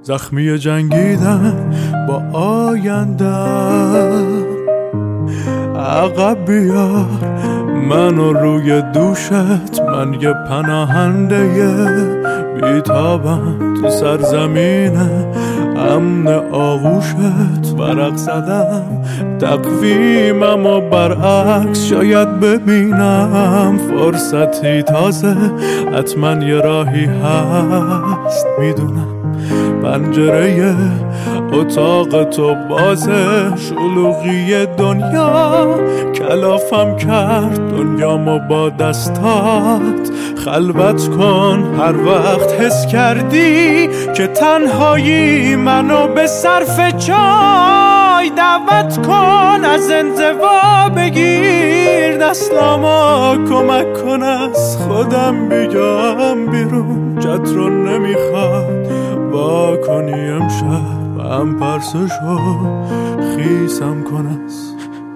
زخمی جنگیدن با آینده. عقب بیار منو روی دوشت، من یه پناهنده بیتابم تو سرزمین امن آغوشت. ورق زدم تقویمم و برعکس، شاید ببینم فرصتی تازه، حتما یه راهی هست میدونم. پنجره اتاق تو بازه، شلوغی دنیا کلافم کرد دنیامو با دستات. خلوت کن هر وقت حس کردی که تنهایی منو به صرف چای دعوت کن. از انزوا بگیر دستامو، کمک کن از خودم بیام بیرون. جت رو نمیخواد با کنی امشب، هم پرسشو خیسم کن از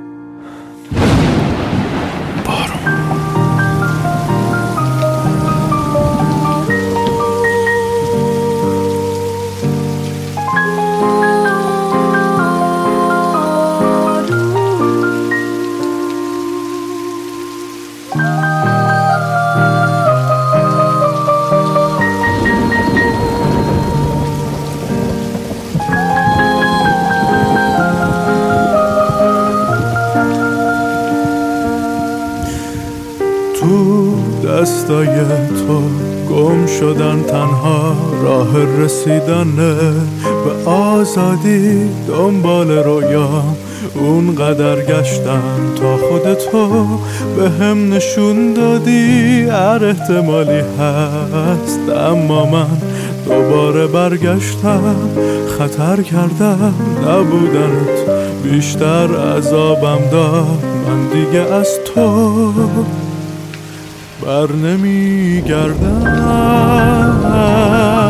تو دستای تو گم شدن تنها راه رسیدنه به آزادی. دنبال رویام اونقدر گشتم تا خودتو به هم نشون دادی. هر احتمالی هست اما من دوباره برگشتم. خطر کردم نبودنت بیشتر عذابم داد. من دیگه از تو بر نمیگردم.